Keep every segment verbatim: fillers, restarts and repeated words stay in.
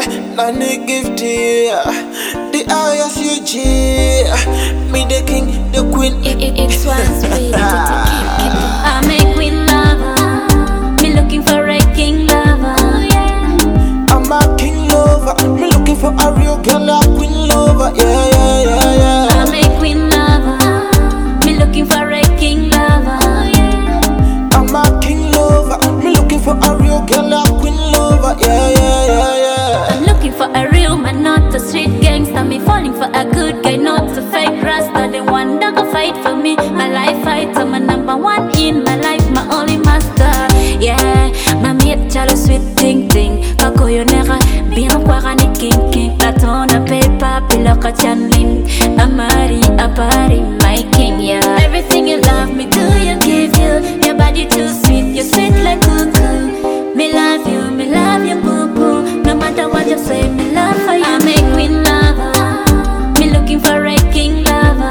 Let me give to you the I S U G. Me the king, the queen. It, it, it's one's way to keep, keep. I'm a queen lover. Me looking for a king lover. I'm a king lover. Me looking for a real girl, a queen lover. Yeah, yeah, yeah, yeah. I'm a queen lover. Me looking for a king lover. I'm a king lover. Me looking for a real girl, a queen lover. Yeah, yeah, yeah, yeah. I'm looking for a real man, not a street gangster. Me falling for a good guy, not a fake rasta. The one that go fight for me, my life fighter, my number one in my life, my only master. Yeah, my mate chalo sweet ting ting. Kako yo nera, bien kwa ni king king. La tona paper, pilaka chanlin. Amari, apari, my king, yeah. Everything you love me, do you give you? Your body too sweet, you're sweet like cuckoo. Me love you, me love you, boo boo. No matter what you say, me love for you. I'm a queen lover. Me looking for a king lover.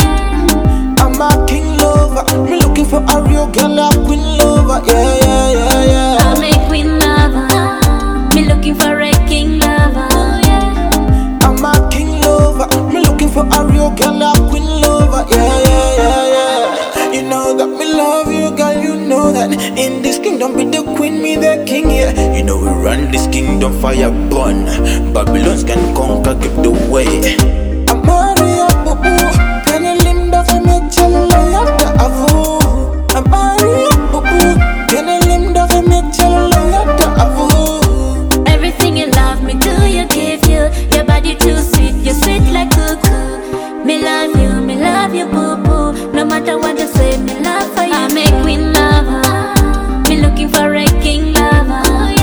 I'm a king lover. Me looking for a real girl, a queen lover. Yeah, yeah, yeah, yeah. I'm a queen lover. Me looking for a king lover. I'm a king lover. Me looking for a real girl, a queen lover. Yeah, yeah, yeah, yeah. You know that me love you, girl. You know that in this kingdom, be the queen, me the king. Yeah. You know we run this kingdom, fire burn. Babylons can conquer, give the way. I'm Maria, boo boo. Penny Linda, for me, cello, yata avu. I'm Maria, boo boo. Penny Linda, for me, cello, yata avu. Everything you love me, do you give you? Your body too sweet, you're sweet like cuckoo. Me love you, me love you, boo boo. No matter what you say, me love for you. I'm a queen lover. Me looking for a king lover.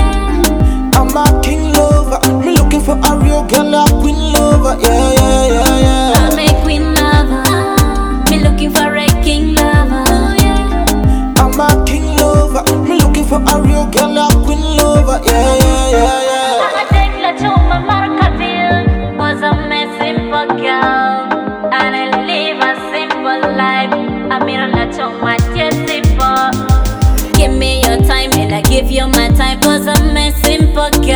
I'm a king lover. Me looking for a real girl, a queen lover. Yeah, yeah, yeah, yeah. I'm a queen lover. Me looking for a king lover. I'm a king lover. Me looking for a real girl, a queen lover. Yeah, yeah, yeah, yeah. I take la chuma Markaville. Was a simple girl, and I live a simple life. I'm here la chuma simple. Give me your time and I give you my time. Cause I'm a simple girl.